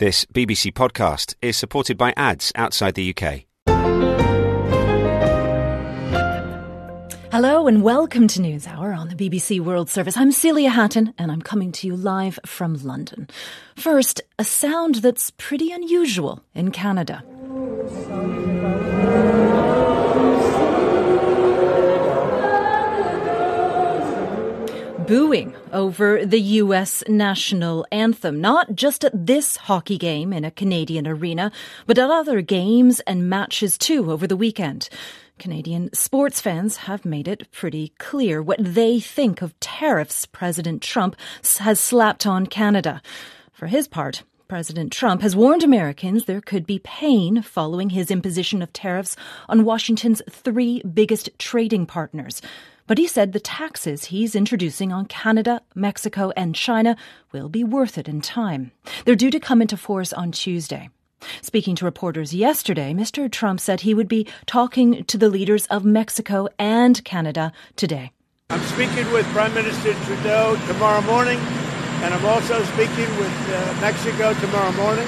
This BBC podcast is supported by ads outside the UK. Hello and welcome to NewsHour on the BBC World Service. I'm Celia Hatton and I'm coming to you live from London. First, a sound that's pretty unusual in Canada. Booing over the US national anthem, not just at this hockey game in a Canadian arena, but at other games and matches too over the weekend. Canadian sports fans have made it pretty clear what they think of tariffs President Trump has slapped on Canada. For his part, President Trump has warned Americans there could be pain following his imposition of tariffs on Washington's three biggest trading partners. But he said the taxes he's introducing on Canada, Mexico and China will be worth it in time. They're due to come into force on Tuesday. Speaking to reporters yesterday, Mr. Trump said he would be talking to the leaders of Mexico and Canada today. I'm speaking with Prime Minister Trudeau tomorrow morning, and I'm also speaking with Mexico tomorrow morning.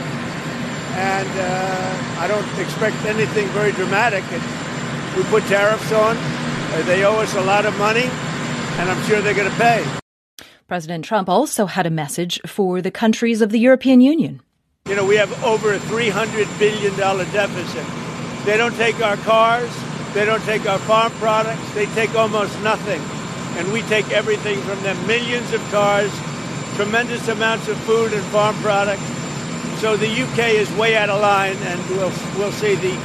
And I don't expect anything very dramatic. We put tariffs on. They owe us a lot of money, and I'm sure they're going to pay. President Trump also had a message for the countries of the European Union. You know, we have over a $300 billion deficit. They don't take our cars. They don't take our farm products. They take almost nothing. And we take everything from them. Millions of cars, tremendous amounts of food and farm products. So the UK is way out of line, and we'll see the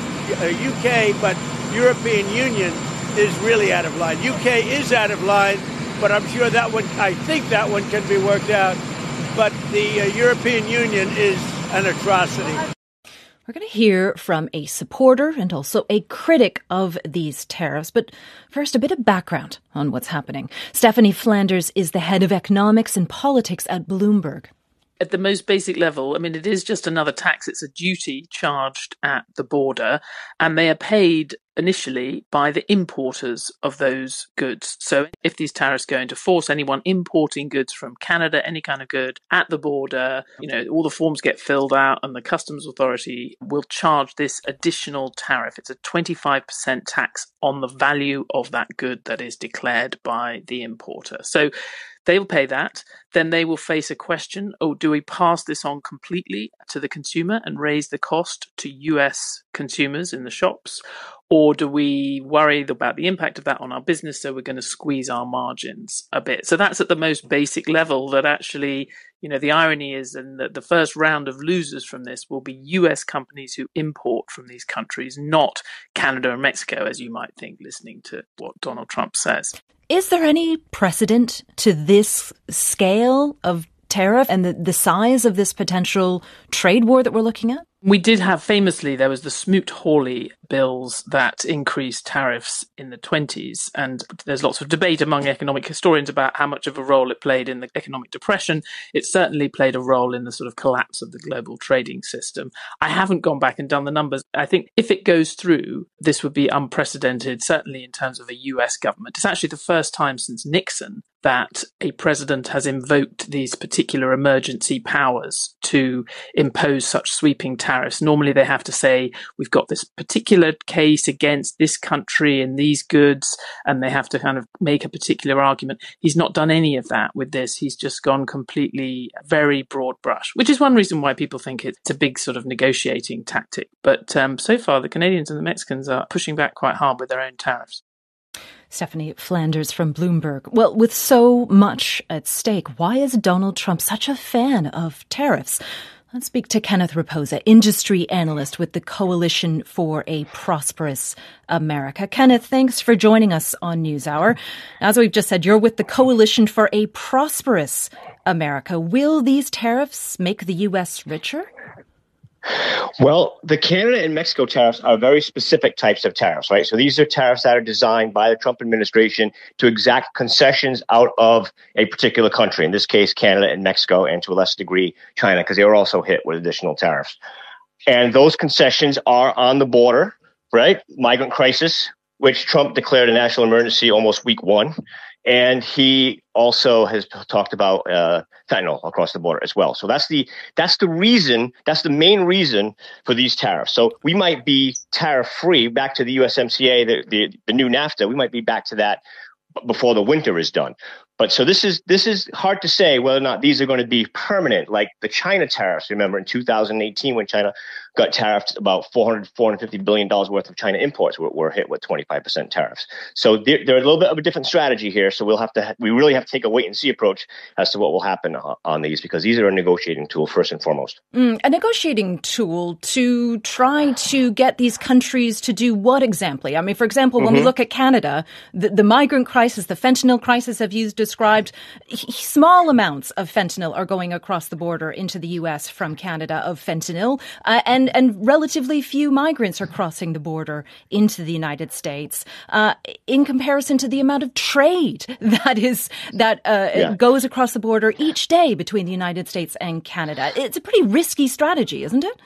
UK, but European Union is really out of line. UK is out of line, but I'm sure I think that one can be worked out. But the European Union is an atrocity. We're going to hear from a supporter and also a critic of these tariffs. But first, a bit of background on what's happening. Stephanie Flanders is the head of economics and politics at Bloomberg. At the most basic level, I mean, it is just another tax. It's a duty charged at the border, and they are paid initially by the importers of those goods. So if these tariffs go into force, anyone importing goods from Canada, any kind of good at the border, all the forms get filled out and the customs authority will charge this additional tariff. It's a 25% tax on the value of that good that is declared by the importer. So they will pay that. Then they will face a question, do we pass this on completely to the consumer and raise the cost to US consumers in the shops? Or do we worry about the impact of that on our business, so we're going to squeeze our margins a bit? So that's at the most basic level that actually, the irony is that the first round of losers from this will be US companies who import from these countries, not Canada and Mexico, as you might think, listening to what Donald Trump says. Is there any precedent to this scale of tariff and the size of this potential trade war that we're looking at? We did have, famously, there was the Smoot-Hawley bills that increased tariffs in the 20s. And there's lots of debate among economic historians about how much of a role it played in the economic depression. It certainly played a role in the sort of collapse of the global trading system. I haven't gone back and done the numbers. I think if it goes through, this would be unprecedented, certainly in terms of a US government. It's actually the first time since Nixon that a president has invoked these particular emergency powers to impose such sweeping tariffs. Normally they have to say, we've got this particular case against this country and these goods, and they have to kind of make a particular argument. He's not done any of that with this. He's just gone completely very broad brush, which is one reason why people think it's a big sort of negotiating tactic. But so far, the Canadians and the Mexicans are pushing back quite hard with their own tariffs. Stephanie Flanders from Bloomberg. Well, with so much at stake, why is Donald Trump such a fan of tariffs? Let's speak to Kenneth Raposa, industry analyst with the Coalition for a Prosperous America. Kenneth, thanks for joining us on NewsHour. As we've just said, you're with the Coalition for a Prosperous America. Will these tariffs make the U.S. richer? Well, the Canada and Mexico tariffs are very specific types of tariffs, right? So these are tariffs that are designed by the Trump administration to exact concessions out of a particular country, in this case, Canada and Mexico, and to a lesser degree, China, because they were also hit with additional tariffs. And those concessions are on the border, right? Migrant crisis, which Trump declared a national emergency almost week one. And he also has talked about fentanyl across the border as well. So that's the main reason for these tariffs. So we might be tariff free back to the USMCA, the new NAFTA. We might be back to that before the winter is done. But so this is hard to say whether or not these are going to be permanent, like the China tariffs. Remember in 2018 when China got tariffed, about $450 billion worth of China imports were hit with 25% tariffs. So they're a little bit of a different strategy here. So we really have to take a wait and see approach as to what will happen on these, because these are a negotiating tool first and foremost. A negotiating tool to try to get these countries to do what exactly? I mean, for example, when we look at Canada, the migrant crisis, the fentanyl crisis, have you described, small amounts of fentanyl are going across the border into the U.S. from Canada of fentanyl, and relatively few migrants are crossing the border into the United States, in comparison to the amount of trade that goes across the border each day between the United States and Canada. It's a pretty risky strategy, isn't it?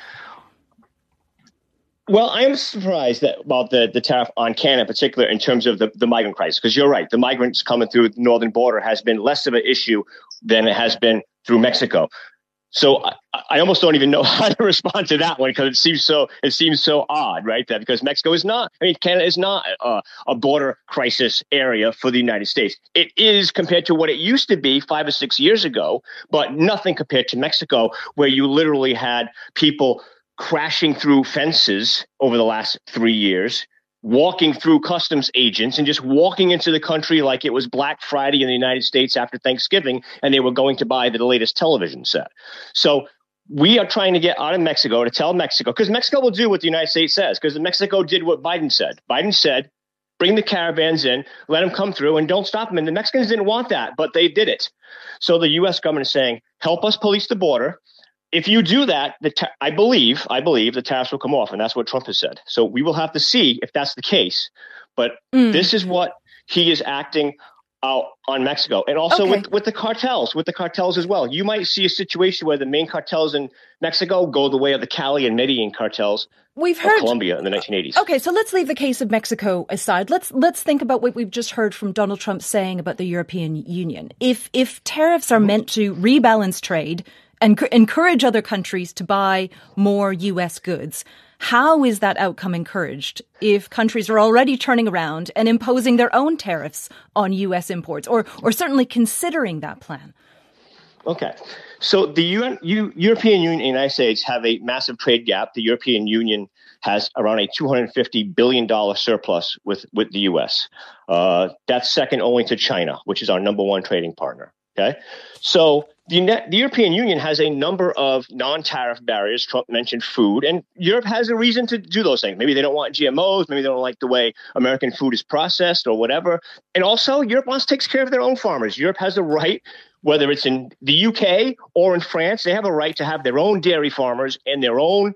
Well, I am surprised about the tariff on Canada in particular in terms of the migrant crisis, because you're right. The migrants coming through the northern border has been less of an issue than it has been through Mexico. So I almost don't even know how to respond to that one, because it seems so odd, right? That because Canada is not a border crisis area for the United States. It is compared to what it used to be 5 or 6 years ago, but nothing compared to Mexico, where you literally had people crashing through fences over the last 3 years, walking through customs agents and just walking into the country like it was Black Friday in the United States after Thanksgiving, and they were going to buy the latest television set. So we are trying to get out of Mexico to tell Mexico, because Mexico will do what the United States says, because Mexico did what Biden said. Biden said, bring the caravans in, let them come through, and don't stop them. And the Mexicans didn't want that, but they did it. So the U.S. government is saying, help us police the border. If you do that, I believe the tariffs will come off, and that's what Trump has said. So we will have to see if that's the case. But this is what he is acting out on Mexico, and also with the cartels as well. You might see a situation where the main cartels in Mexico go the way of the Cali and Medellin cartels of Colombia in the 1980s. Okay, so let's leave the case of Mexico aside. Let's think about what we've just heard from Donald Trump saying about the European Union. If tariffs are meant to rebalance trade and encourage other countries to buy more U.S. goods, how is that outcome encouraged if countries are already turning around and imposing their own tariffs on U.S. imports, or certainly considering that plan? Okay. So the European Union and the United States have a massive trade gap. The European Union has around a $250 billion surplus with the U.S. That's second only to China, which is our number one trading partner. Okay, so the European Union has a number of non-tariff barriers. Trump mentioned food, and Europe has a reason to do those things. Maybe they don't want GMOs. Maybe they don't like the way American food is processed or whatever. And also, Europe takes care of their own farmers. Europe has a right, whether it's in the UK or in France, they have a right to have their own dairy farmers and their own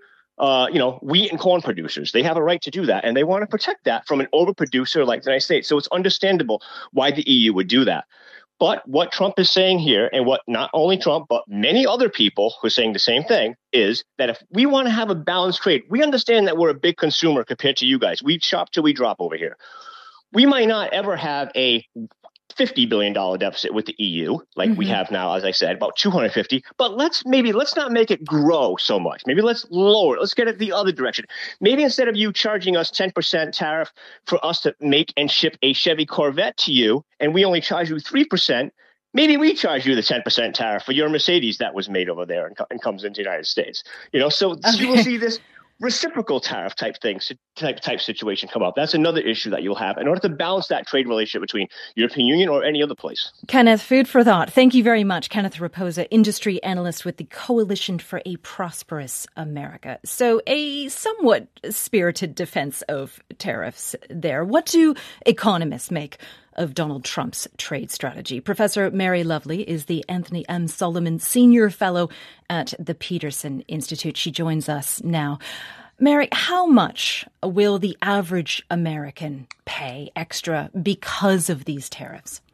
wheat and corn producers. They have a right to do that, and they want to protect that from an overproducer like the United States. So it's understandable why the EU would do that. But what Trump is saying here, and what not only Trump, but many other people who are saying the same thing, is that if we want to have a balanced trade, we understand that we're a big consumer compared to you guys. We shop till we drop over here. We might not ever have a $50 billion deficit with the EU, like we have now, as I said, about 250. But let's not make it grow so much. Maybe let's lower it. Let's get it the other direction. Maybe instead of you charging us 10% tariff for us to make and ship a Chevy Corvette to you, and we only charge you 3%, maybe we charge you the 10% tariff for your Mercedes that was made over there and comes into the United States. So you will see this reciprocal tariff type situation come up. That's another issue that you'll have in order to balance that trade relationship between European Union or any other place. Kenneth, food for thought. Thank you very much. Kenneth Raposa, industry analyst with the Coalition for a Prosperous America. So a somewhat spirited defense of tariffs there. What do economists make of Donald Trump's trade strategy? Professor Mary Lovely is the Anthony M. Solomon Senior Fellow at the Peterson Institute. She joins us now. Mary, how much will the average American pay extra because of these tariffs?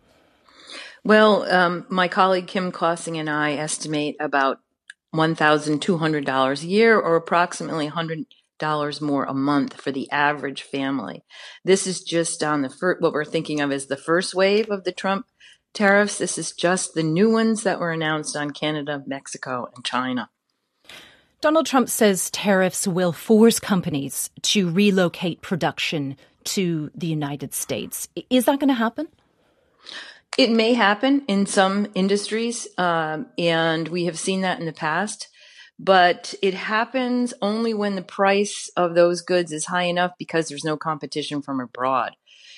Well, my colleague Kim Klossing and I estimate about $1,200 a year, or approximately more a month for the average family. This is just on what we're thinking of as the first wave of the Trump tariffs. This is just the new ones that were announced on Canada, Mexico, and China. Donald Trump says tariffs will force companies to relocate production to the United States. Is that going to happen? It may happen in some industries, and we have seen that in the past. But it happens only when the price of those goods is high enough because there's no competition from abroad.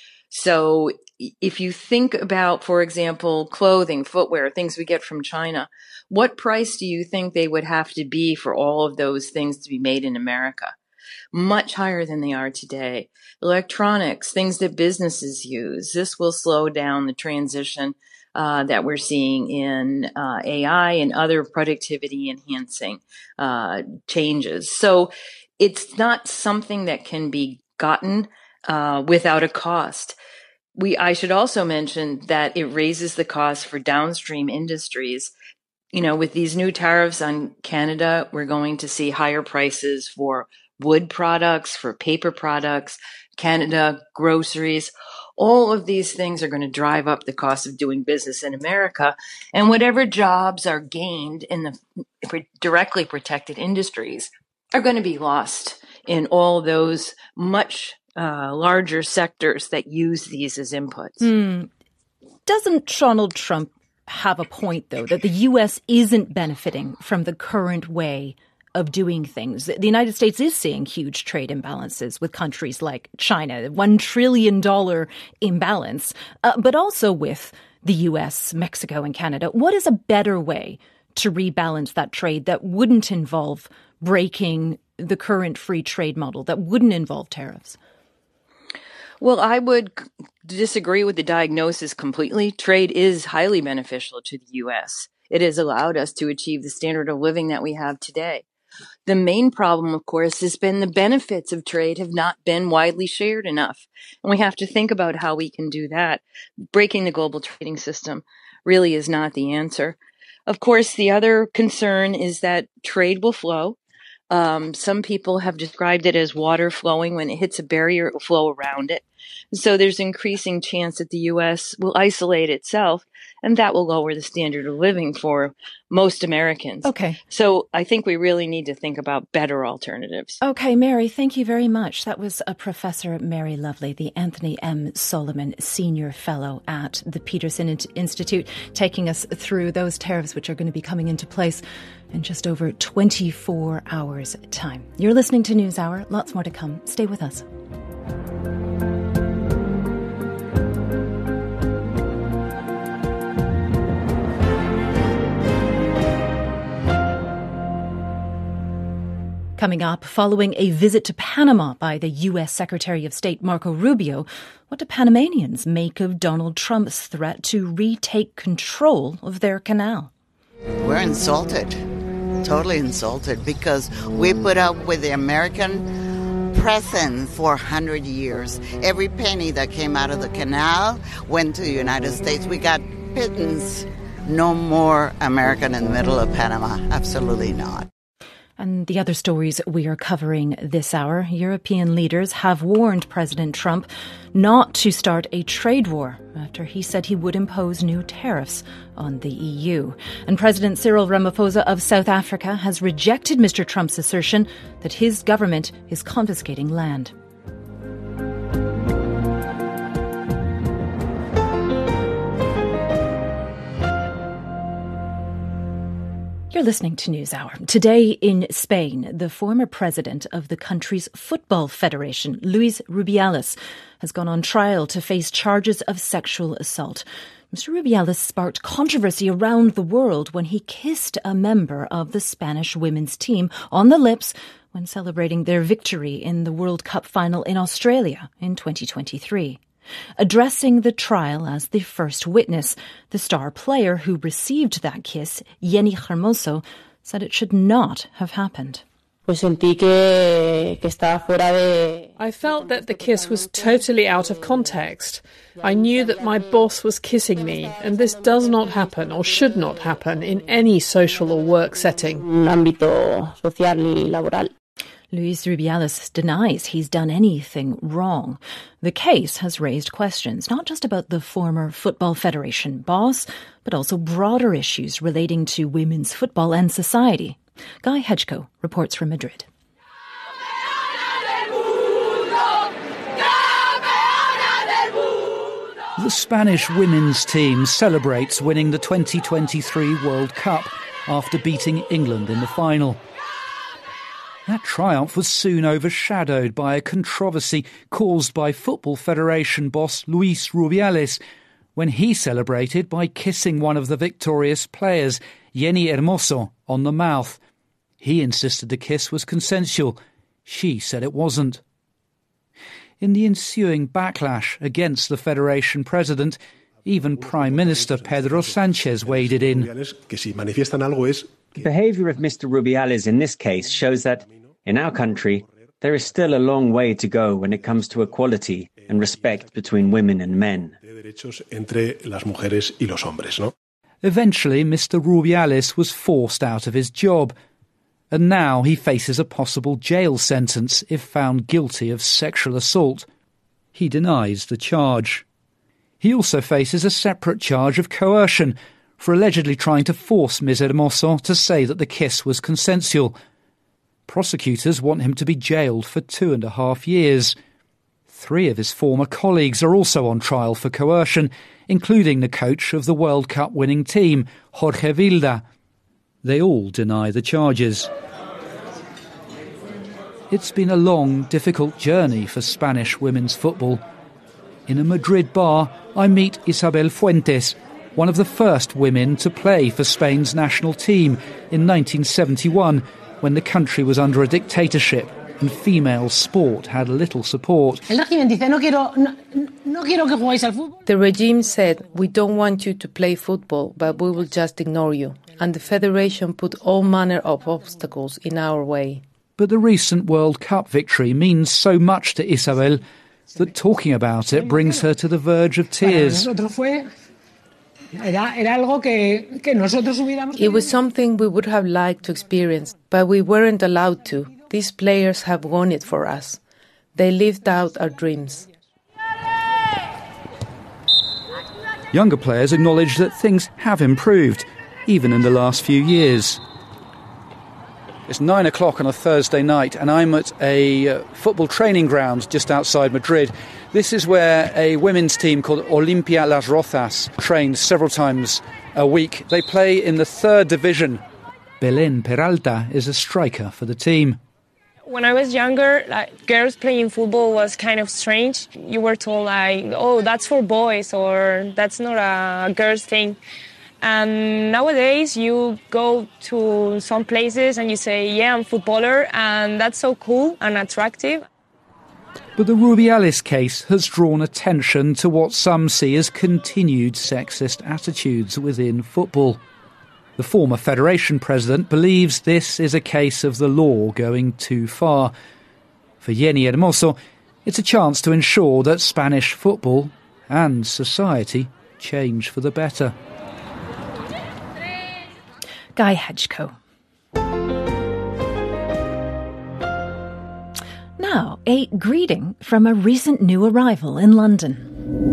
So if you think about, for example, clothing, footwear, things we get from China, what price do you think they would have to be for all of those things to be made in America? Much higher than they are today. Electronics, things that businesses use. This will slow down the transition that we're seeing in AI and other productivity enhancing changes. So it's not something that can be gotten without a cost. I should also mention that it raises the cost for downstream industries. You know, with these new tariffs on Canada, we're going to see higher prices for wood products, for paper products, Canada, groceries. All of these things are going to drive up the cost of doing business in America. And whatever jobs are gained in the directly protected industries are going to be lost in all those much larger sectors that use these as inputs. Doesn't Donald Trump have a point, though, that the U.S. isn't benefiting from the current way of doing things? The United States is seeing huge trade imbalances with countries like China, $1 trillion imbalance, but also with the U.S., Mexico, and Canada. What is a better way to rebalance that trade that wouldn't involve breaking the current free trade model, that wouldn't involve tariffs? Well, I would disagree with the diagnosis completely. Trade is highly beneficial to the U.S. It has allowed us to achieve the standard of living that we have today. The main problem, of course, has been the benefits of trade have not been widely shared enough. And we have to think about how we can do that. Breaking the global trading system really is not the answer. Of course, the other concern is that trade will flow. Some people have described it as water flowing. When it hits a barrier, it will flow around it. So there's increasing chance that the U.S. will isolate itself, and that will lower the standard of living for most Americans. Okay. So I think we really need to think about better alternatives. Okay, Mary, thank you very much. That was Professor Mary Lovely, the Anthony M. Solomon Senior Fellow at the Peterson Institute, taking us through those tariffs which are going to be coming into place in just over 24 hours' time. You're listening to NewsHour. Lots more to come. Stay with us. Coming up, following a visit to Panama by the U.S. Secretary of State Marco Rubio, what do Panamanians make of Donald Trump's threat to retake control of their canal? We're insulted, totally insulted, because we put up with the American presence for 100 years. Every penny that came out of the canal went to the United States. We got pittance. No more American in the middle of Panama. Absolutely not. And the other stories we are covering this hour, European leaders have warned President Trump not to start a trade war after he said he would impose new tariffs on the EU. And President Cyril Ramaphosa of South Africa has rejected Mr. Trump's assertion that his government is confiscating land. You're listening to NewsHour. Today in Spain, the former president of the country's football federation, Luis Rubiales, has gone on trial to face charges of sexual assault. Mr. Rubiales sparked controversy around the world when he kissed a member of the Spanish women's team on the lips when celebrating their victory in the World Cup final in Australia in 2023. Addressing the trial as the first witness, the star player who received that kiss, Jenny Hermoso, said it should not have happened. I felt that the kiss was totally out of context. I knew that my boss was kissing me, and this does not happen or should not happen in any social or work setting. Luis Rubiales denies he's done anything wrong. The case has raised questions, not just about the former Football Federation boss, but also broader issues relating to women's football and society. Guy Hedgecoe reports from Madrid. The Spanish women's team celebrates winning the 2023 World Cup after beating England in the final. That triumph was soon overshadowed by a controversy caused by Football Federation boss Luis Rubiales when he celebrated by kissing one of the victorious players, Jenni Hermoso, on the mouth. He insisted the kiss was consensual. She said it wasn't. In the ensuing backlash against the Federation president, even Prime Minister Pedro Sánchez waded in. The behaviour of Mr. Rubiales in this case shows that, in our country, there is still a long way to go when it comes to equality and respect between women and men. Eventually, Mr. Rubiales was forced out of his job, and now he faces a possible jail sentence if found guilty of sexual assault. He denies the charge. He also faces a separate charge of coercion for allegedly trying to force Ms. Hermoso to say that the kiss was consensual. Prosecutors want him to be jailed for 2.5 years. 3 of his former colleagues are also on trial for coercion, including the coach of the World Cup winning team, Jorge Vilda. They all deny the charges. It's been a long, difficult journey for Spanish women's football. In a Madrid bar, I meet Isabel Fuentes, one of the first women to play for Spain's national team in 1971, when the country was under a dictatorship and female sport had little support. The regime said, "We don't want you to play football, but we will just ignore you." And the Federation put all manner of obstacles in our way. But the recent World Cup victory means so much to Isabel that talking about it brings her to the verge of tears. It was something we would have liked to experience, but we weren't allowed to. These players have won it for us. They lived out our dreams. Younger players acknowledge that things have improved, even in the last few years. It's 9 o'clock on a Thursday night and I'm at a football training ground just outside Madrid. This is where a women's team called Olimpia Las Rozas trains several times a week. They play in the 3rd division. Belén Peralta is a striker for the team. When I was younger, girls playing football was kind of strange. You were told, oh, that's for boys, or that's not a girl's thing. And nowadays, you go to some places and you say, yeah, I'm a footballer, and that's so cool and attractive. But the Rubiales case has drawn attention to what some see as continued sexist attitudes within football. The former Federation president believes this is a case of the law going too far. For Jenni Hermoso, it's a chance to ensure that Spanish football and society change for the better. Guy Hedgecoe. Now, a greeting from a recent new arrival in London.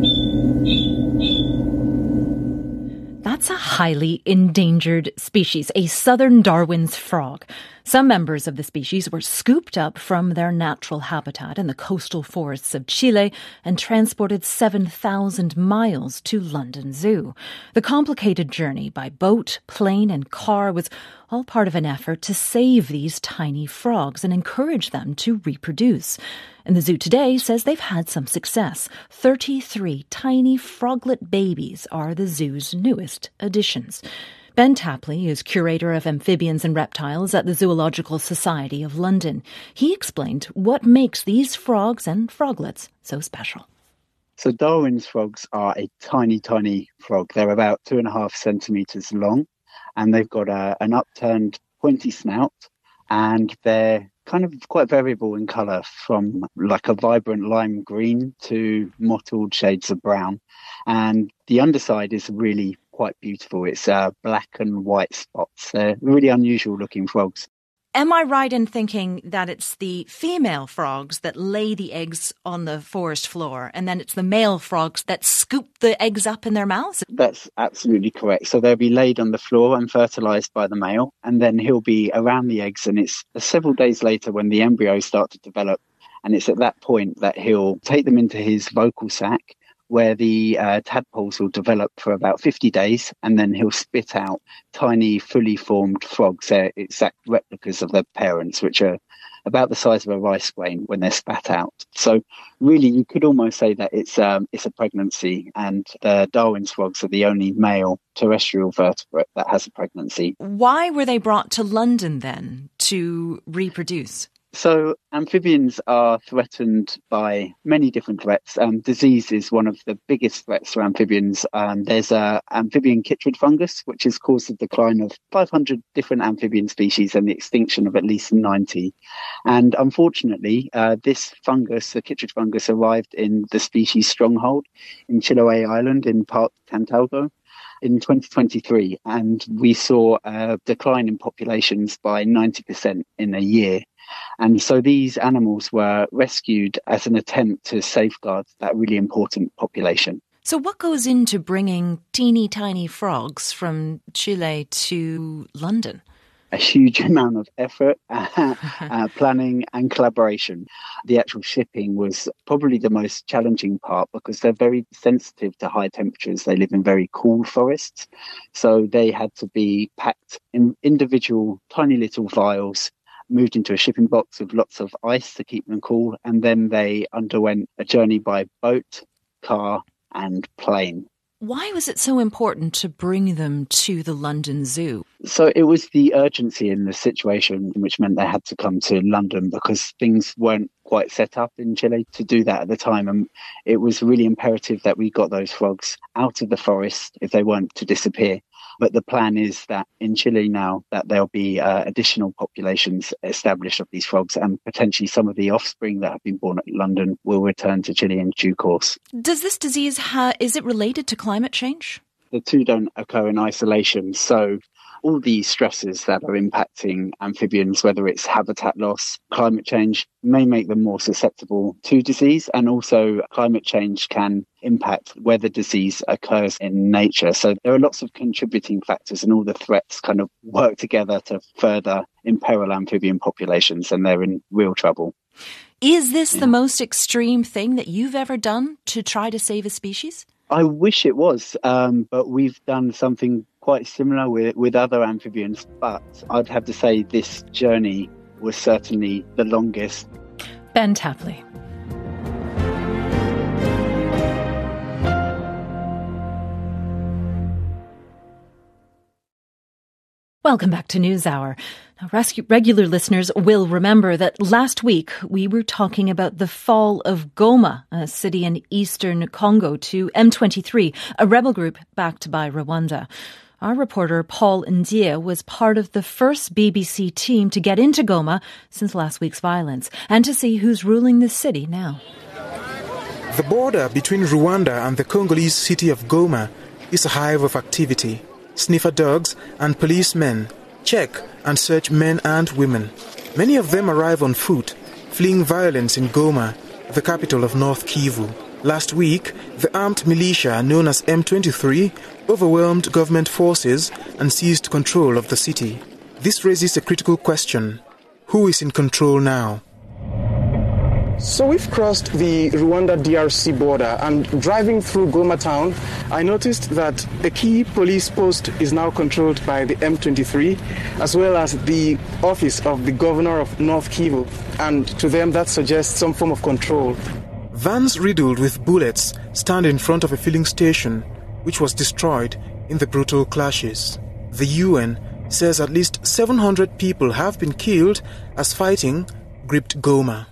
That's a highly endangered species, a southern Darwin's frog. Some members of the species were scooped up from their natural habitat in the coastal forests of Chile and transported 7,000 miles to London Zoo. The complicated journey by boat, plane and car was all part of an effort to save these tiny frogs and encourage them to reproduce. And the zoo today says they've had some success. 33 tiny froglet babies are the zoo's newest additions. Ben Tapley is curator of amphibians and reptiles at the Zoological Society of London. He explained what makes these frogs and froglets so special. So Darwin's frogs are a tiny, tiny frog. They're about 2.5 centimetres long, and they've got an upturned pointy snout, and they're kind of quite variable in colour, from like a vibrant lime green to mottled shades of brown. And the underside is really quite beautiful. It's black and white spots. They're really unusual looking frogs. Am I right in thinking that it's the female frogs that lay the eggs on the forest floor, and then it's the male frogs that scoop the eggs up in their mouths? That's absolutely correct. So they'll be laid on the floor and fertilized by the male, and then he'll be around the eggs, and it's several days later when the embryos start to develop, and it's at that point that he'll take them into his vocal sac, where the tadpoles will develop for about 50 days, and then he'll spit out tiny, fully formed frogs. They're exact replicas of their parents, which are about the size of a rice grain when they're spat out. So really, you could almost say that it's a pregnancy, and the Darwin's frogs are the only male terrestrial vertebrate that has a pregnancy. Why were they brought to London then to reproduce? So amphibians are threatened by many different threats. Disease is one of the biggest threats for amphibians. There's a amphibian chytrid fungus, which has caused the decline of 500 different amphibian species and the extinction of at least 90. And unfortunately, this fungus, the chytrid fungus, arrived in the species stronghold in Chiloé Island in Parque Tantalgo in 2023. And we saw a decline in populations by 90% in a year. And so these animals were rescued as an attempt to safeguard that really important population. So what goes into bringing teeny tiny frogs from Chile to London? A huge amount of effort, planning and collaboration. The actual shipping was probably the most challenging part because they're very sensitive to high temperatures. They live in very cool forests. So they had to be packed in individual tiny little vials, moved into a shipping box with lots of ice to keep them cool, and then they underwent a journey by boat, car and plane. Why was it so important to bring them to the London Zoo? So it was the urgency in the situation, which meant they had to come to London because things weren't quite set up in Chile to do that at the time. And it was really imperative that we got those frogs out of the forest if they weren't to disappear. But the plan is that in Chile now that there'll be additional populations established of these frogs, and potentially some of the offspring that have been born at London will return to Chile in due course. Does this disease, is it related to climate change? The two don't occur in isolation. So all these stresses that are impacting amphibians, whether it's habitat loss, climate change, may make them more susceptible to disease. And also climate change can impact whether disease occurs in nature. So there are lots of contributing factors, and all the threats kind of work together to further imperil amphibian populations, and they're in real trouble. Is this the most extreme thing that you've ever done to try to save a species? I wish it was, but we've done something quite similar with other amphibians. But I'd have to say this journey was certainly the longest. Ben Tapley. Welcome back to NewsHour. Now, regular listeners will remember that last week we were talking about the fall of Goma, a city in eastern Congo, to M23, a rebel group backed by Rwanda. Our reporter Paul Ndie was part of the first BBC team to get into Goma since last week's violence and to see who's ruling the city now. The border between Rwanda and the Congolese city of Goma is a hive of activity. Sniffer dogs and policemen check and search men and women. Many of them arrive on foot, fleeing violence in Goma, the capital of North Kivu. Last week, the armed militia known as M23 overwhelmed government forces and seized control of the city. This raises a critical question. Who is in control now? So we've crossed the Rwanda-DRC border, and driving through Goma town, I noticed that a key police post is now controlled by the M23, as well as the office of the governor of North Kivu, and to them that suggests some form of control. Vans riddled with bullets stand in front of a filling station, which was destroyed in the brutal clashes. The UN says at least 700 people have been killed as fighting gripped Goma.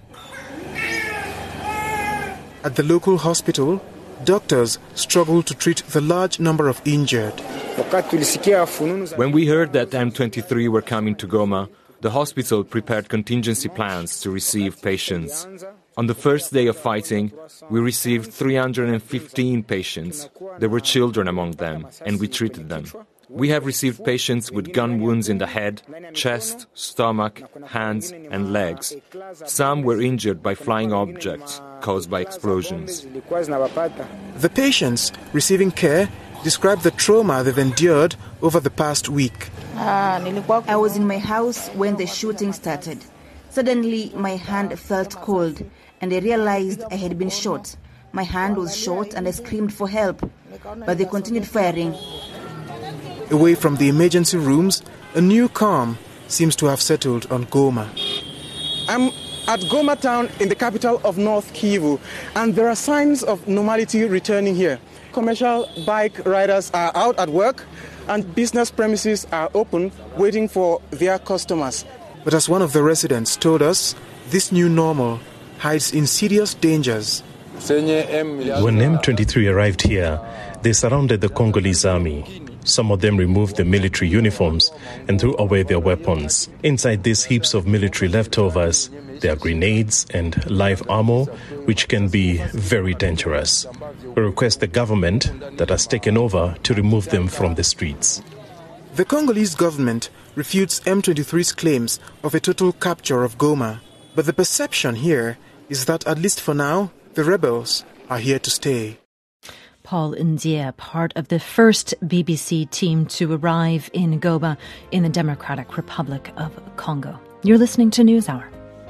At the local hospital, doctors struggle to treat the large number of injured. When we heard that M23 were coming to Goma, the hospital prepared contingency plans to receive patients. On the first day of fighting, we received 315 patients. There were children among them, and we treated them. We have received patients with gun wounds in the head, chest, stomach, hands and legs. Some were injured by flying objects caused by explosions. The patients receiving care describe the trauma they've endured over the past week. I was in my house when the shooting started. Suddenly, my hand felt cold and I realized I had been shot. My hand was short and I screamed for help, but they continued firing. Away from the emergency rooms, a new calm seems to have settled on Goma. I'm at Goma town in the capital of North Kivu, and there are signs of normality returning here. Commercial bike riders are out at work and business premises are open waiting for their customers. But as one of the residents told us, this new normal hides insidious dangers. When M23 arrived here, they surrounded the Congolese army. Some of them removed their military uniforms and threw away their weapons. Inside these heaps of military leftovers, there are grenades and live ammo, which can be very dangerous. We request the government that has taken over to remove them from the streets. The Congolese government refutes M23's claims of a total capture of Goma. But the perception here is that, at least for now, the rebels are here to stay. Paul Ndia, part of the first BBC team to arrive in Goma in the Democratic Republic of Congo. You're listening to NewsHour.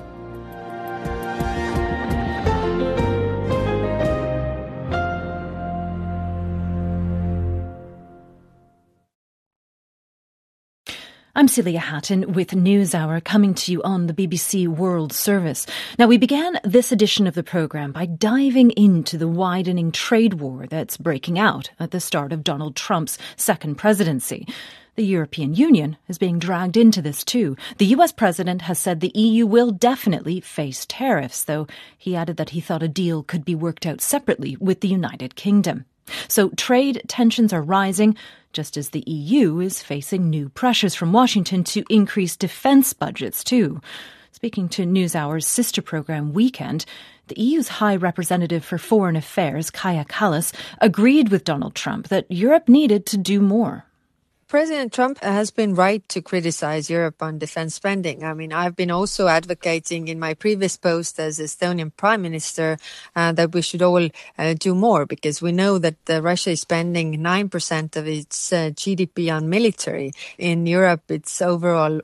I'm Celia Hatton with NewsHour, coming to you on the BBC World Service. Now, we began this edition of the programme by diving into the widening trade war that's breaking out at the start of Donald Trump's second presidency. The European Union is being dragged into this too. The US president has said the EU will definitely face tariffs, though he added that he thought a deal could be worked out separately with the United Kingdom. So trade tensions are rising, just as the EU is facing new pressures from Washington to increase defence budgets too. Speaking to NewsHour's sister programme Weekend, the EU's High Representative for Foreign Affairs, Kaja Kallas, agreed with Donald Trump that Europe needed to do more. President Trump has been right to criticize Europe on defense spending. I mean, I've been also advocating in my previous post as Estonian Prime Minister that we should all do more, because we know that Russia is spending 9% of its GDP on military. In Europe, it's overall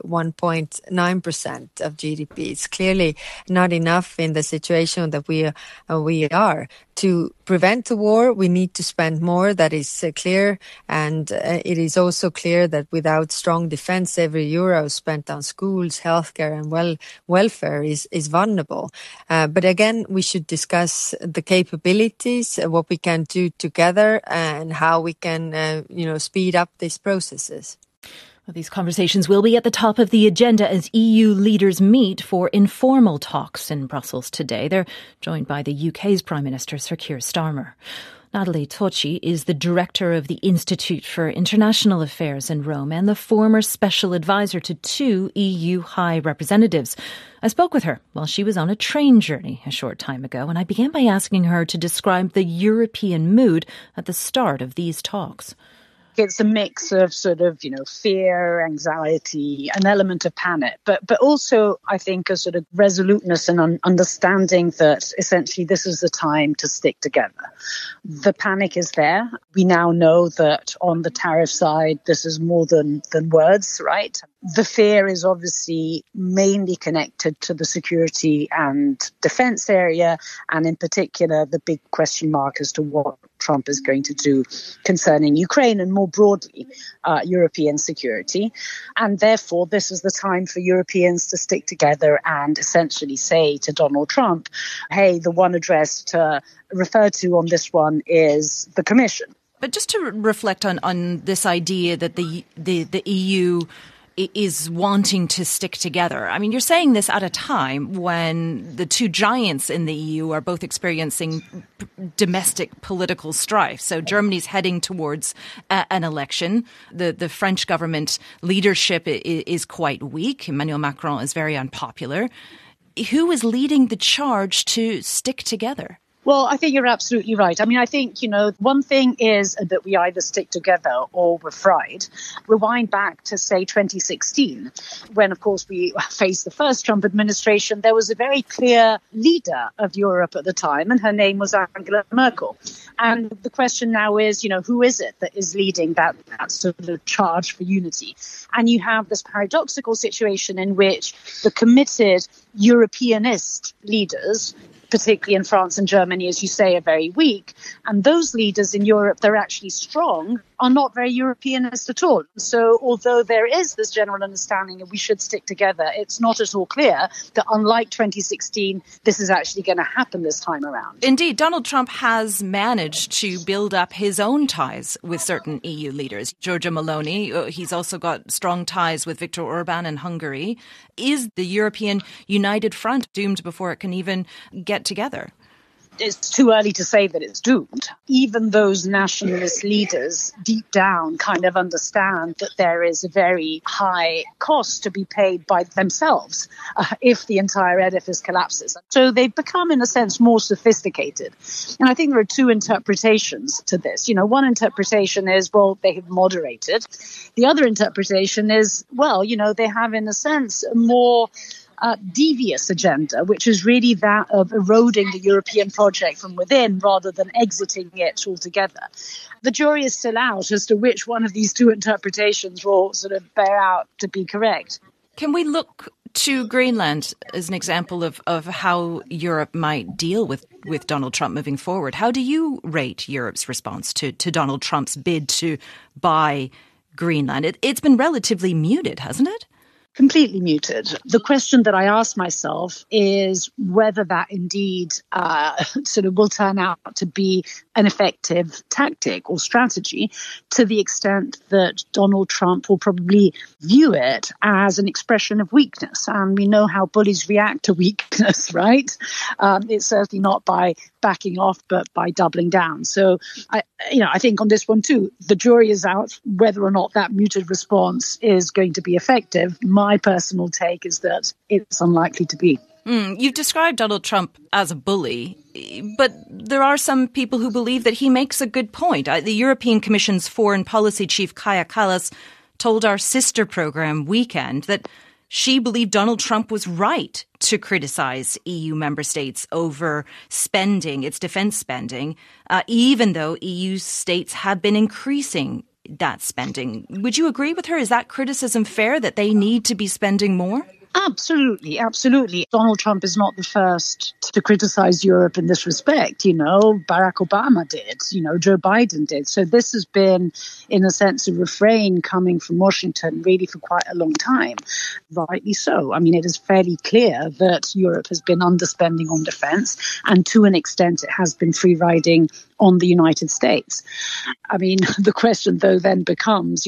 1.9% of GDP. It's clearly not enough in the situation that we are. To prevent the war, we need to spend more. That is clear. And it is also clear that without strong defense, every euro spent on schools, healthcare and welfare is vulnerable. But again, we should discuss the capabilities, what we can do together and how we can, speed up these processes. Well, these conversations will be at the top of the agenda as EU leaders meet for informal talks in Brussels today. They're joined by the UK's Prime Minister, Sir Keir Starmer. Natalie Tocci is the director of the Institute for International Affairs in Rome and the former special advisor to two EU high representatives. I spoke with her while she was on a train journey a short time ago, and I began by asking her to describe the European mood at the start of these talks. It's a mix of fear, anxiety, an element of panic, but also, I think, a sort of resoluteness and understanding that essentially this is the time to stick together. The panic is there. We now know that on the tariff side, this is more than words, right? The fear is obviously mainly connected to the security and defense area, and in particular, the big question mark as to what Trump is going to do concerning Ukraine and more broadly European security. And therefore, this is the time for Europeans to stick together and essentially say to Donald Trump, hey, the one address to refer to on this one is the Commission. But just to reflect on this idea that the EU is wanting to stick together. I mean, you're saying this at a time when the two giants in the EU are both experiencing domestic political strife. So Germany's heading towards an election. The French government leadership is quite weak. Emmanuel Macron is very unpopular. Who is leading the charge to stick together? Well, I think you're absolutely right. I mean, I think, one thing is that we either stick together or we're fried. Rewind back to, say, 2016, when, of course, we faced the first Trump administration. There was a very clear leader of Europe at the time, and her name was Angela Merkel. And the question now is, who is it that is leading that sort of charge for unity? And you have this paradoxical situation in which the committed Europeanist leaders, particularly in France and Germany, as you say, are very weak. And those leaders in Europe, they're actually strong, are not very Europeanist at all. So although there is this general understanding that we should stick together, it's not at all clear that unlike 2016, this is actually going to happen this time around. Indeed, Donald Trump has managed to build up his own ties with certain EU leaders. Giorgia Meloni, he's also got strong ties with Viktor Orban in Hungary. Is the European United Front doomed before it can even get together? It's too early to say that it's doomed. Even those nationalist leaders deep down kind of understand that there is a very high cost to be paid by themselves if the entire edifice collapses. So they've become, in a sense, more sophisticated. And I think there are two interpretations to this. One interpretation is, well, they have moderated. The other interpretation is, well, they have, in a sense, a more devious agenda, which is really that of eroding the European project from within rather than exiting it altogether. The jury is still out as to which one of these two interpretations will sort of bear out to be correct. Can we look to Greenland as an example of how Europe might deal with Donald Trump moving forward? How do you rate Europe's response to Donald Trump's bid to buy Greenland? It's been relatively muted, hasn't it? Completely muted. The question that I ask myself is whether that indeed sort of will turn out to be an effective tactic or strategy, to the extent that Donald Trump will probably view it as an expression of weakness. And we know how bullies react to weakness, right? It's certainly not by backing off, but by doubling down. So, I think on this one too, the jury is out whether or not that muted response is going to be effective. My personal take is that it's unlikely to be. You've described Donald Trump as a bully, but there are some people who believe that he makes a good point. The European Commission's foreign policy chief, Kaja Kallas, told our sister program Weekend that she believed Donald Trump was right to criticize EU member states over spending, its defense spending, even though EU states have been increasing that spending. Would you agree with her? Is that criticism fair, that they need to be spending more? Absolutely, absolutely. Donald Trump is not the first to criticize Europe in this respect. Barack Obama did, Joe Biden did. So this has been, in a sense, a refrain coming from Washington really for quite a long time. Rightly so. I mean, it is fairly clear that Europe has been underspending on defense, and to an extent it has been free riding on the United States. I mean, the question, though, then becomes,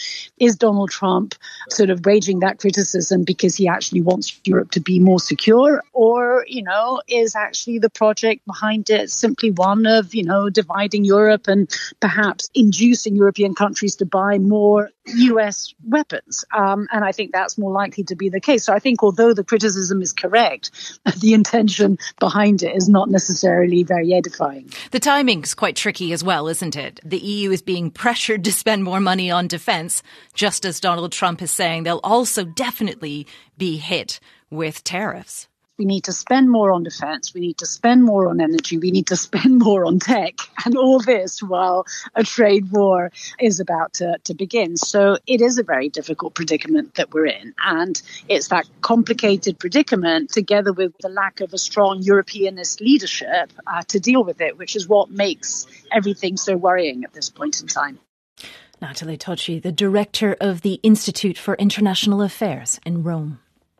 is Donald Trump sort of waging that criticism because he actually wants Europe to be more secure, or, is actually the project behind it simply one of, dividing Europe and perhaps inducing European countries to buy more US weapons? And I think that's more likely to be the case. So I think although the criticism is correct, the intention behind it is not necessarily very edifying. The timing's quite tricky as well, isn't it? The EU is being pressured to spend more money on defence, just as Donald Trump is saying they'll also definitely be hit with tariffs. We need to spend more on defense. We need to spend more on energy. We need to spend more on tech. And all this while a trade war is about to begin. So it is a very difficult predicament that we're in. And it's that complicated predicament together with the lack of a strong Europeanist leadership to deal with it, which is what makes everything so worrying at this point in time. Natalie Tocci, the director of the Institute for International Affairs in Rome.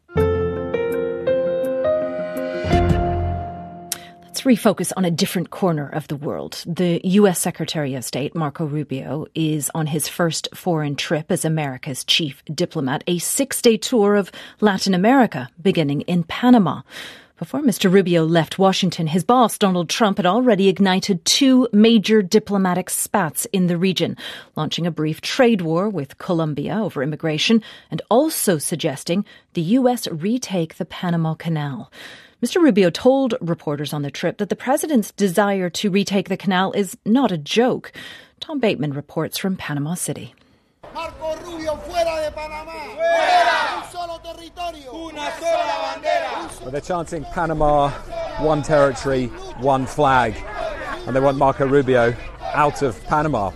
Let's refocus on a different corner of the world. The U.S. Secretary of State, Marco Rubio, is on his first foreign trip as America's chief diplomat, a 6-day tour of Latin America, beginning in Panama. Before Mr. Rubio left Washington, his boss, Donald Trump, had already ignited 2 major diplomatic spats in the region, launching a brief trade war with Colombia over immigration and also suggesting the U.S. retake the Panama Canal. Mr. Rubio told reporters on the trip that the president's desire to retake the canal is not a joke. Tom Bateman reports from Panama City. Marco Rubio fuera de Panamá. Fuera. Un solo territorio. Una sola bandera. Well, they're chanting Panama, one territory, one flag. And they want Marco Rubio out of Panama.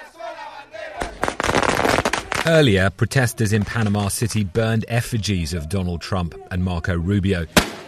Earlier, protesters in Panama City burned effigies of Donald Trump and Marco Rubio.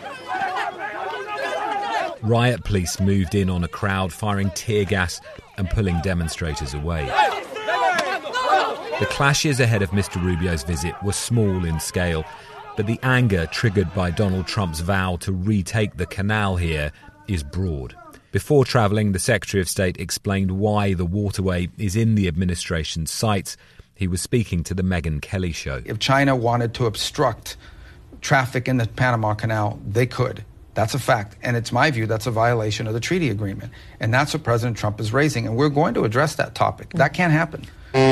Riot police moved in on a crowd, firing tear gas and pulling demonstrators away. The clashes ahead of Mr. Rubio's visit were small in scale, but the anger triggered by Donald Trump's vow to retake the canal here is broad. Before travelling, the Secretary of State explained why the waterway is in the administration's sights. He was speaking to the Megyn Kelly Show. If China wanted to obstruct traffic in the Panama Canal, they could. That's a fact. And it's my view that's a violation of the treaty agreement. And that's what President Trump is raising. And we're going to address that topic. That can't happen.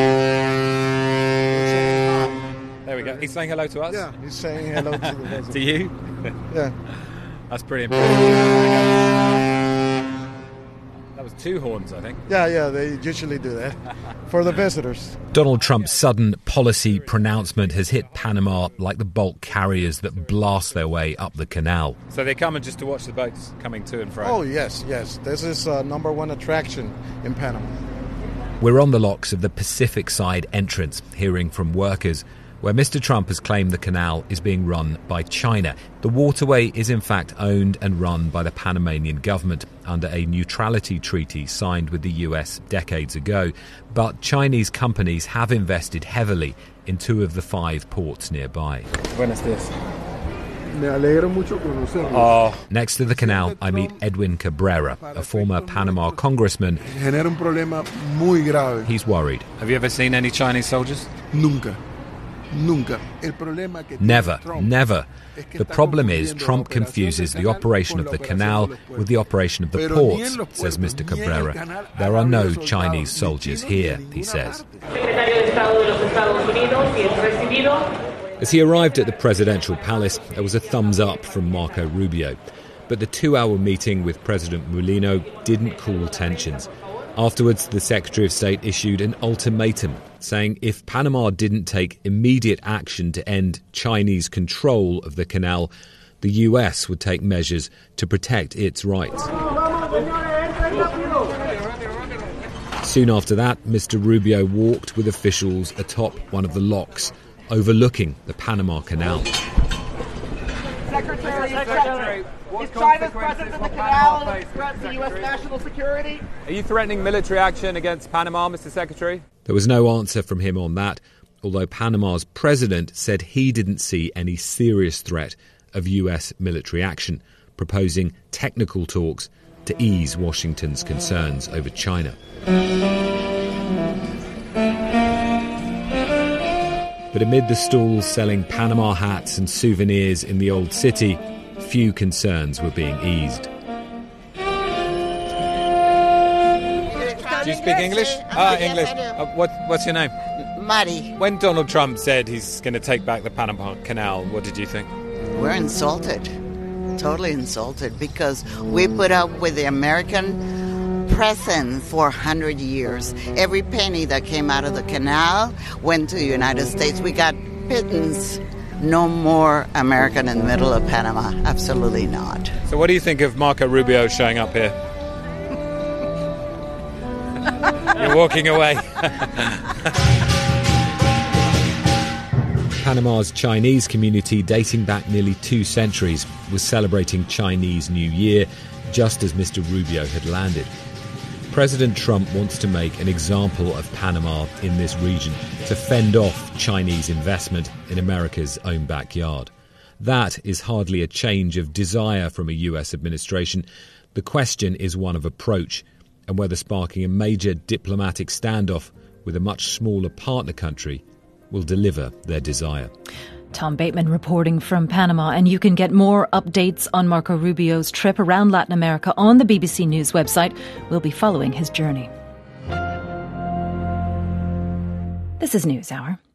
There we go. He's saying hello to us? Yeah, he's saying hello to the president. To you? Yeah. That's pretty impressive. That was 2 horns, I think. Yeah, they usually do that for the visitors. Donald Trump's sudden policy pronouncement has hit Panama like the bulk carriers that blast their way up the canal. So they come just to watch the boats coming to and fro? Oh, yes. This is number one attraction in Panama. We're on the locks of the Pacific Side entrance, hearing from workers, where Mr. Trump has claimed the canal is being run by China. The waterway is in fact owned and run by the Panamanian government under a neutrality treaty signed with the US decades ago. But Chinese companies have invested heavily in 2 of the 5 ports nearby. Buenos dias. Me alegro mucho conocerlo. Next to the canal, I meet Edwin Cabrera, a former Panama congressman. Genera un problema muy grave. He's worried. Have you ever seen any Chinese soldiers? Nunca. Never. The problem is Trump confuses the operation of the canal with the operation of the ports, says Mr. Cabrera. There are no Chinese soldiers here, he says. As he arrived at the presidential palace, there was a thumbs up from Marco Rubio. But the 2-hour meeting with President Mulino didn't cool tensions. Afterwards, the Secretary of State issued an ultimatum, saying if Panama didn't take immediate action to end Chinese control of the canal, the US would take measures to protect its rights. Soon after that, Mr. Rubio walked with officials atop one of the locks, overlooking the Panama Canal. Secretary, is China's presence in the canal a threat to U.S. national security? Are you threatening military action against Panama, Mr. Secretary? There was no answer from him on that, although Panama's president said he didn't see any serious threat of US military action, proposing technical talks to ease Washington's concerns over China. But amid the stalls selling Panama hats and souvenirs in the old city, few concerns were being eased. Do you speak English? English. What's your name? Mari. When Donald Trump said he's going to take back the Panama Canal, what did you think? We're insulted. Totally insulted, because we put up with the American present for 100 years. Every penny that came out of the canal went to the United States. We got pittance. No more American in the middle of Panama. Absolutely not. So what do you think of Marco Rubio showing up here? You're walking away. Panama's Chinese community, dating back nearly 2 centuries, was celebrating Chinese New Year just as Mr. Rubio had landed. President Trump wants to make an example of Panama in this region to fend off Chinese investment in America's own backyard. That is hardly a change of desire from a US administration. The question is one of approach, and whether sparking a major diplomatic standoff with a much smaller partner country will deliver their desire. Tom Bateman reporting from Panama, and you can get more updates on Marco Rubio's trip around Latin America on the BBC News website. We'll be following his journey. This is NewsHour.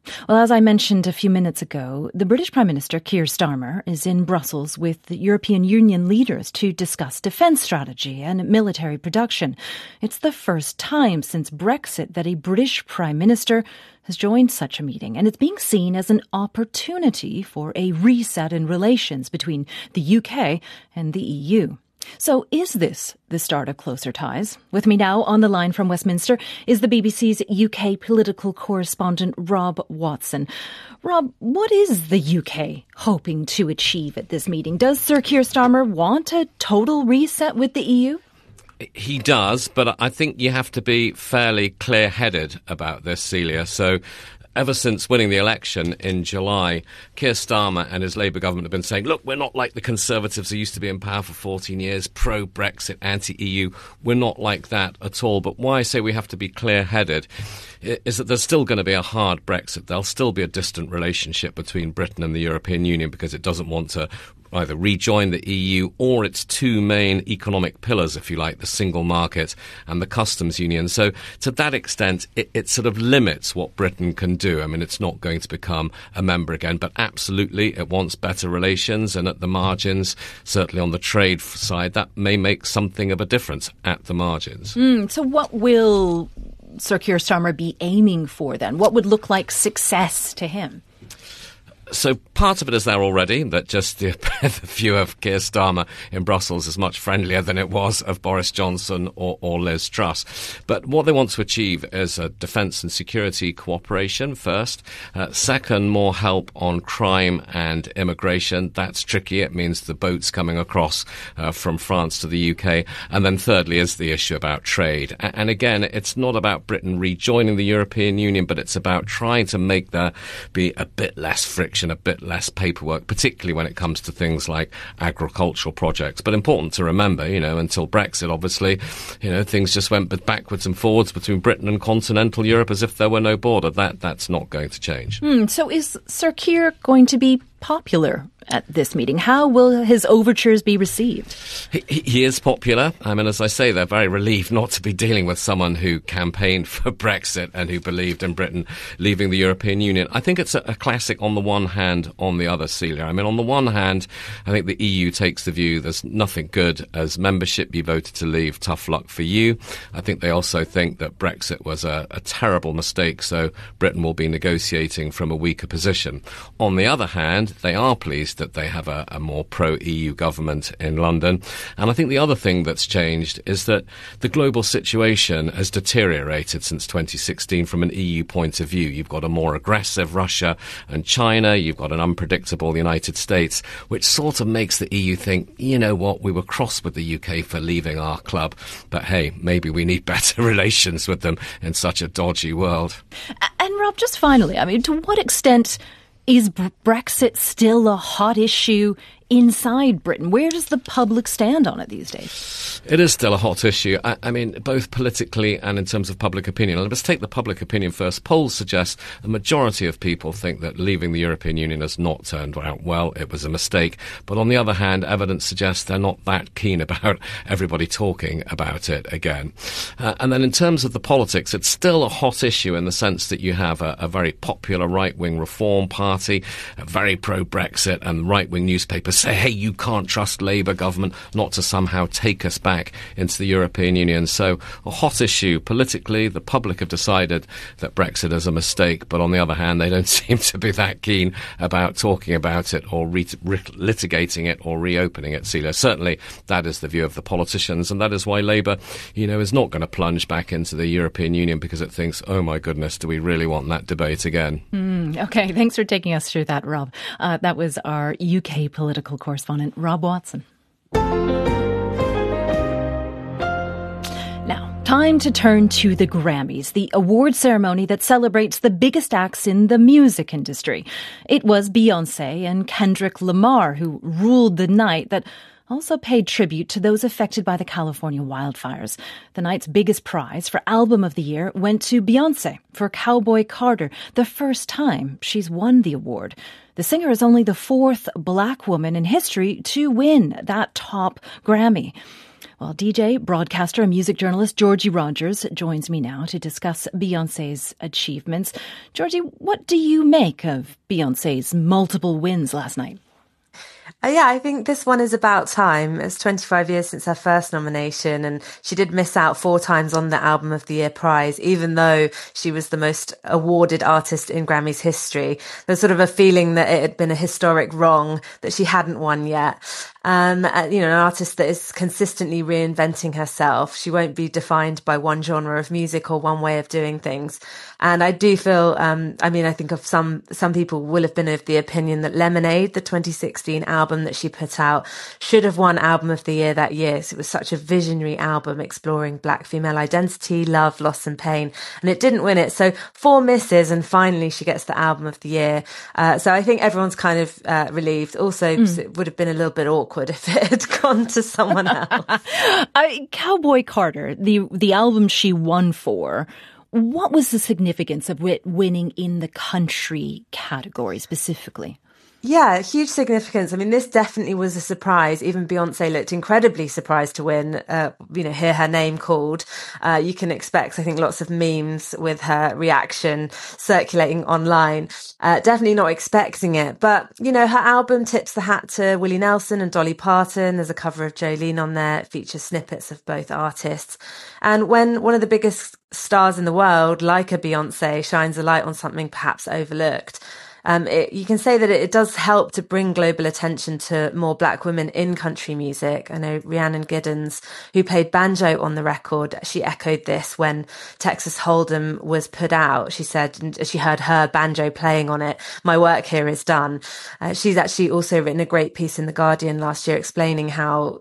Well, as I mentioned a few minutes ago, the British Prime Minister, Keir Starmer, is in Brussels with the European Union leaders to discuss defence strategy and military production. It's the first time since Brexit that a British Prime Minister has joined such a meeting, and it's being seen as an opportunity for a reset in relations between the UK and the EU. So is this the start of closer ties? With me now on the line from Westminster is the BBC's UK political correspondent Rob Watson. Rob, what is the UK hoping to achieve at this meeting? Does Sir Keir Starmer want a total reset with the EU? He does, but I think you have to be fairly clear-headed about this, Celia. So ever since winning the election in July, Keir Starmer and his Labour government have been saying, look, we're not like the Conservatives who used to be in power for 14 years, pro-Brexit, anti-EU. We're not like that at all. But why I say we have to be clear-headed is that there's still going to be a hard Brexit. There'll still be a distant relationship between Britain and the European Union because it doesn't want to either rejoin the EU or its two main economic pillars, if you like, the single market and the customs union. So to that extent, it sort of limits what Britain can do. I mean, it's not going to become a member again, but absolutely it wants better relations, and at the margins, certainly on the trade side, that may make something of a difference at the margins. So what will Sir Keir Starmer be aiming for then? What would look like success to him? So part of it is there already, that just the view of Keir Starmer in Brussels is much friendlier than it was of Boris Johnson or Liz Truss. But what they want to achieve is a defence and security cooperation first. Second, more help on crime and immigration. That's tricky. It means the boats coming across from France to the UK. And then thirdly is the issue about trade. And again, it's not about Britain rejoining the European Union, but it's about trying to make there be a bit less friction, a bit less paperwork, particularly when it comes to things like agricultural projects. But important to remember, until Brexit, obviously, things just went backwards and forwards between Britain and continental Europe as if there were no border. That's not going to change. So is Sir Keir going to be popular at this meeting? How will his overtures be received? He is popular. I mean, as I say, they're very relieved not to be dealing with someone who campaigned for Brexit and who believed in Britain leaving the European Union. I think it's a classic on the one hand, on the other, Celia. I mean, on the one hand, I think the EU takes the view there's nothing good as membership. You voted to leave. Tough luck for you. I think they also think that Brexit was a terrible mistake, so Britain will be negotiating from a weaker position. On the other hand, they are pleased that they have a more pro-EU government in London. And I think the other thing that's changed is that the global situation has deteriorated since 2016 from an EU point of view. You've got a more aggressive Russia and China. You've got an unpredictable United States, which sort of makes the EU think, you know what, we were cross with the UK for leaving our club, but hey, maybe we need better relations with them in such a dodgy world. And Rob, just finally, I mean, to what extent is Brexit still a hot issue inside Britain? Where does the public stand on it these days? It is still a hot issue. I mean, both politically and in terms of public opinion. Let's take the public opinion first. Polls suggest the majority of people think that leaving the European Union has not turned out well. It was a mistake. But on the other hand, evidence suggests they're not that keen about everybody talking about it again. And then in terms of the politics, it's still a hot issue in the sense that you have a very popular right-wing Reform Party, a very pro-Brexit, and right-wing newspapers say, hey, you can't trust Labour government not to somehow take us back into the European Union. So a hot issue politically. The public have decided that Brexit is a mistake, but on the other hand, they don't seem to be that keen about talking about it or litigating it or reopening it, Celia. Certainly that is the view of the politicians, and that is why Labour, is not going to plunge back into the European Union because it thinks, oh my goodness, do we really want that debate again? Okay, thanks for taking us through that, Rob. That was our UK political correspondent, Rob Watson. Now, time to turn to the Grammys, the award ceremony that celebrates the biggest acts in the music industry. It was Beyoncé and Kendrick Lamar who ruled the night that also paid tribute to those affected by the California wildfires. The night's biggest prize for Album of the Year went to Beyoncé for Cowboy Carter, the first time she's won the award. The singer is only the fourth black woman in history to win that top Grammy. Well, DJ, broadcaster and music journalist Georgie Rogers joins me now to discuss Beyoncé's achievements. Georgie, what do you make of Beyoncé's multiple wins last night? Yeah, I think this one is about time. It's 25 years since her first nomination, and she did miss out 4 times on the Album of the Year prize, even though she was the most awarded artist in Grammy's history. There's sort of a feeling that it had been a historic wrong that she hadn't won yet. An artist that is consistently reinventing herself. She won't be defined by one genre of music or one way of doing things. And I do feel, I think of some people will have been of the opinion that Lemonade, the 2016 album that she put out, should have won Album of the Year that year. So it was such a visionary album exploring Black female identity, love, loss and pain. And it didn't win it. So 4 misses, and finally she gets the Album of the Year. So I think everyone's kind of relieved. Also, it would have been a little bit awkward if it had gone to someone else. Cowboy Carter, the album she won for, what was the significance of it winning in the country category specifically? Yeah, huge significance. I mean, this definitely was a surprise. Even Beyoncé looked incredibly surprised to win, hear her name called. You can expect, I think, lots of memes with her reaction circulating online. Definitely not expecting it. But, her album tips the hat to Willie Nelson and Dolly Parton. There's a cover of Jolene on there. It features snippets of both artists. And when one of the biggest stars in the world, like a Beyoncé, shines a light on something perhaps overlooked, you can say that it does help to bring global attention to more Black women in country music. I know Rhiannon Giddens, who played banjo on the record, she echoed this when Texas Hold'em was put out. She said she heard her banjo playing on it. My work here is done. She's actually also written a great piece in The Guardian last year explaining how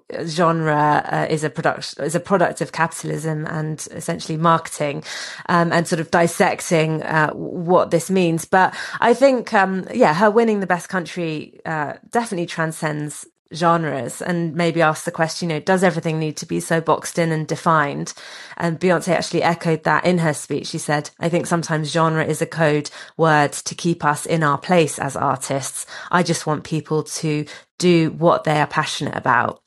genre is a product of capitalism and essentially marketing, and sort of dissecting what this means. But I think her winning the Best Country definitely transcends genres, and maybe asks the question, does everything need to be so boxed in and defined? And Beyoncé actually echoed that in her speech. She said, I think sometimes genre is a code word to keep us in our place as artists. I just want people to do what they are passionate about.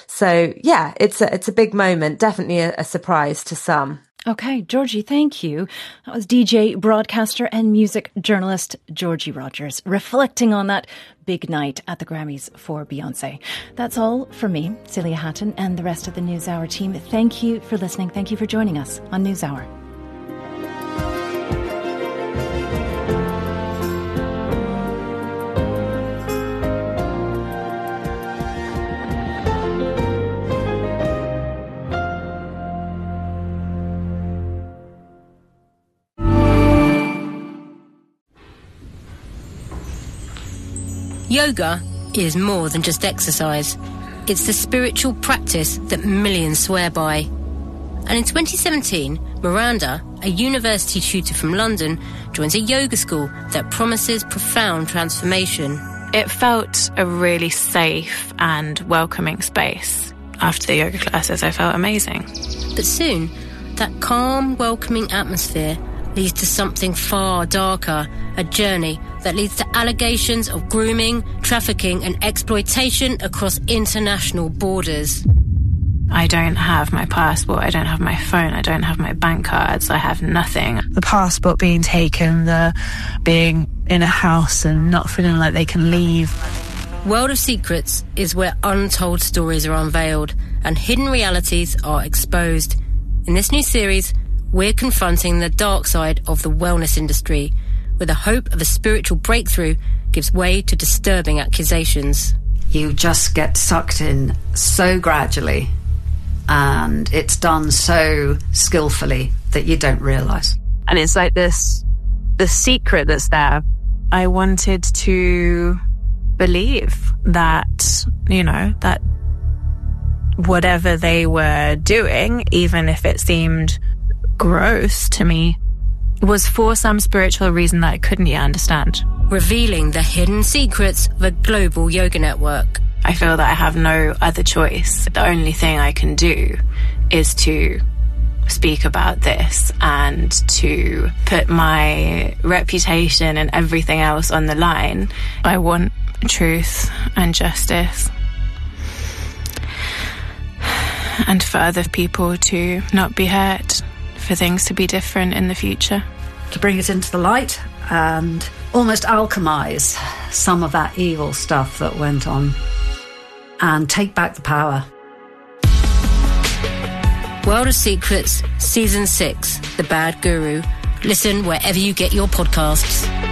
So yeah, it's a big moment, definitely a surprise to some. Okay, Georgie, thank you. That was DJ, broadcaster and music journalist Georgie Rogers reflecting on that big night at the Grammys for Beyoncé. That's all from me, Celia Hatton, and the rest of the NewsHour team. Thank you for listening. Thank you for joining us on NewsHour. Yoga is more than just exercise. It's the spiritual practice that millions swear by. And in 2017, Miranda, a university tutor from London, joins a yoga school that promises profound transformation. It felt a really safe and welcoming space. After the yoga classes, I felt amazing. But soon, that calm, welcoming atmosphere leads to something far darker, a journey that leads to allegations of grooming, trafficking and exploitation across international borders. I don't have my passport, I don't have my phone, I don't have my bank cards, I have nothing. The passport being taken, the being in a house and not feeling like they can leave. World of Secrets is where untold stories are unveiled and hidden realities are exposed. In this new series, we're confronting the dark side of the wellness industry, where the hope of a spiritual breakthrough gives way to disturbing accusations. You just get sucked in so gradually, and it's done so skillfully that you don't realise. And it's like the secret that's there. I wanted to believe that, that whatever they were doing, even if it seemed gross to me, was for some spiritual reason that I couldn't yet understand. Revealing the hidden secrets of a global yoga network. I feel that I have no other choice. The only thing I can do is to speak about this and to put my reputation and everything else on the line. I want truth and justice. and for other people to not be hurt, for things to be different in the future. To bring it into the light and almost alchemize some of that evil stuff that went on and take back the power. World of Secrets, Season 6, The Bad Guru. Listen wherever you get your podcasts.